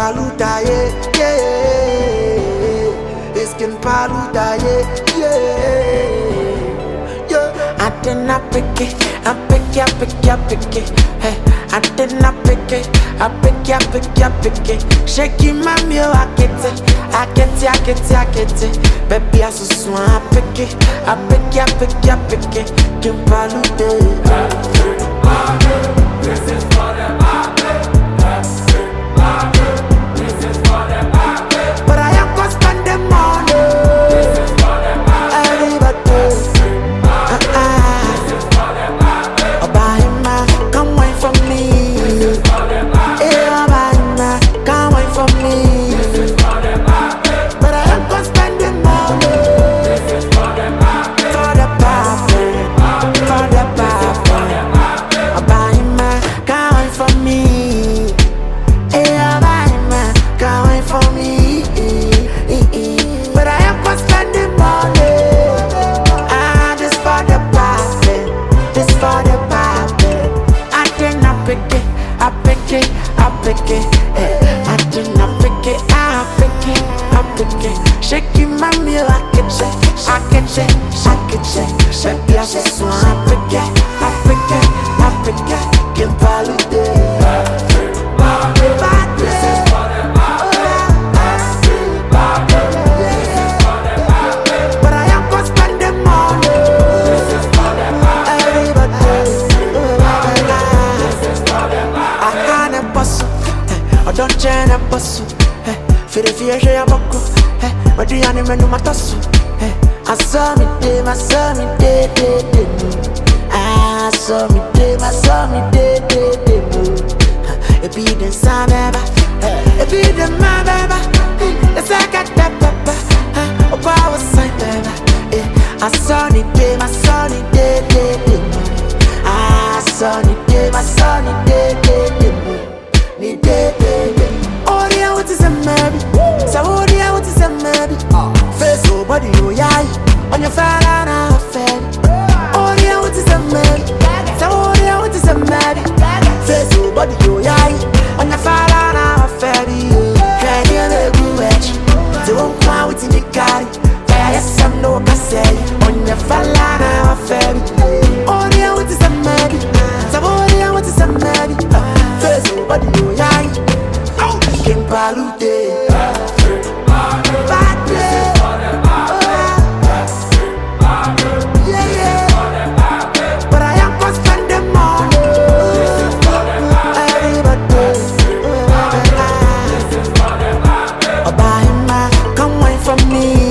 Paluda, yeah. It's King Paluda, yeah. I did not pick it, I pick it, hey. I did not pick it, I pick it. Shaking my meal, I get it. Baby, I so swan, I pick it, King Paluda. This is for the But I am gonna spend the money. Everybody, buy him, come wait for me. Yeah, buy him, come wait for me. But I am gonna spend the money. For the paper, buy him, come wait for me. Yeah, buy him, come wait for me. But I am gonna spend the money. This for the party, this for the party. I did not pick it, I pick it. I did not pick it, I pick it. Shaking my meal, I can check. Baby, I just want I pick it. King Paluda. But I am gonna spend the money. I had a bustle, I don't change a bustle. For the fear, she a buckle. But the animal no matter so. I saw me day. I saw me day. It be the sun, baby. It be the man, baby. It's like a tap, baby. Oh, power sign, baby. I saw me day. I saw me day. Oh, yeah, what is a maybe? So, oh, yeah, what is a maybe? Face, oh, body, oh, yeah. On your fella, now, fair. Oh, yeah, what is a maybe? So, oh, yeah, what is a maybe? Face, oh, body, oh, yeah. On your fella, now, fair. Can you make me wet? Don't come with the car. Yes, I'm no say. On your fella, now, fair. Oh, yeah, what is a maybe? So, oh, yeah, what is a maybe? Face, oh, body, oh, yeah. King Paluda. But I am gonna spend the money. Everybody, buy him, come wait for me.